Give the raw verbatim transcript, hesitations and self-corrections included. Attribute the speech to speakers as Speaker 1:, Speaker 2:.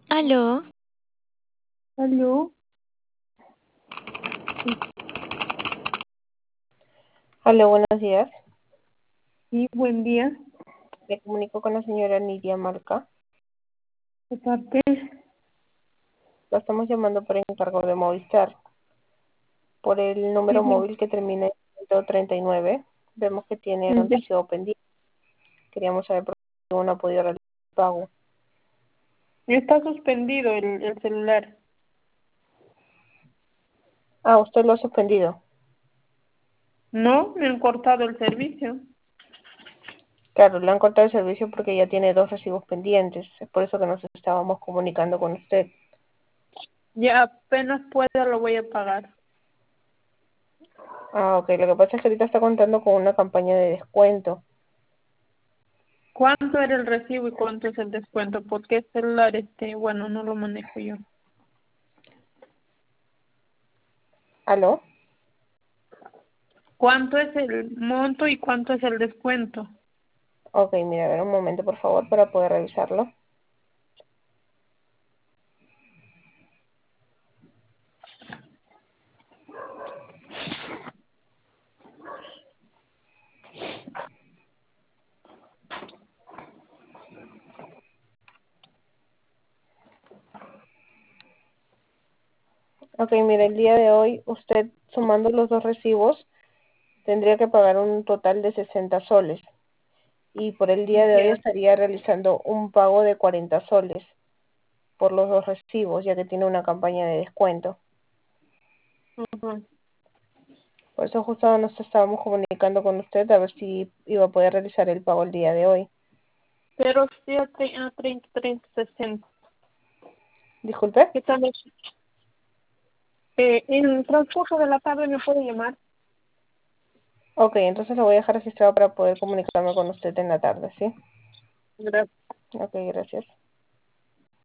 Speaker 1: Aló,
Speaker 2: Aló,
Speaker 3: Hola, buenos días.
Speaker 2: sí, buen día.
Speaker 3: Me comunico con la señora Nidia Marca.
Speaker 2: De parte,
Speaker 3: La estamos llamando por encargo de Movistar. Por el
Speaker 2: sí,
Speaker 3: número
Speaker 2: sí,
Speaker 3: móvil que termina en ciento treinta y nueve, vemos que tiene un
Speaker 2: de-
Speaker 3: recibo pendiente. Queríamos saber por qué uno ha podido realizar el pago.
Speaker 2: está suspendido el, el celular.
Speaker 3: Ah, usted lo ha suspendido.
Speaker 2: No, me han cortado el servicio.
Speaker 3: Claro, le han cortado el servicio porque ya tiene dos recibos pendientes. Es por eso que nos estábamos comunicando con usted.
Speaker 2: Ya apenas pueda lo voy a pagar.
Speaker 3: Ah, ok. Lo que pasa es que ahorita está contando con una campaña de descuento.
Speaker 2: ¿Cuánto era el recibo y cuánto es el descuento? Porque el celular, este, bueno, no lo manejo yo.
Speaker 3: ¿Aló?
Speaker 2: ¿Cuánto es el monto y cuánto es el descuento?
Speaker 3: Ok, mira, a ver un momento, por favor, para poder revisarlo. Ok, mire, el día de hoy usted sumando los dos recibos tendría que pagar un total de sesenta soles y por el día de hoy
Speaker 2: Ya.
Speaker 3: estaría realizando un pago de cuarenta soles por los dos recibos, ya que tiene una campaña de descuento.
Speaker 2: Ujú.
Speaker 3: Por eso justo nos estábamos comunicando con usted a ver si iba a poder realizar el pago el día de hoy.
Speaker 2: Pero sí a tre- a treinta, treinta, sesenta.
Speaker 3: Disculpe.
Speaker 2: ¿Qué tal es? Eh, en el transcurso de la tarde me puede llamar.
Speaker 3: Ok, entonces lo voy a dejar registrado para poder comunicarme con usted en la tarde, ¿sí?
Speaker 2: Gracias.
Speaker 3: Ok, gracias.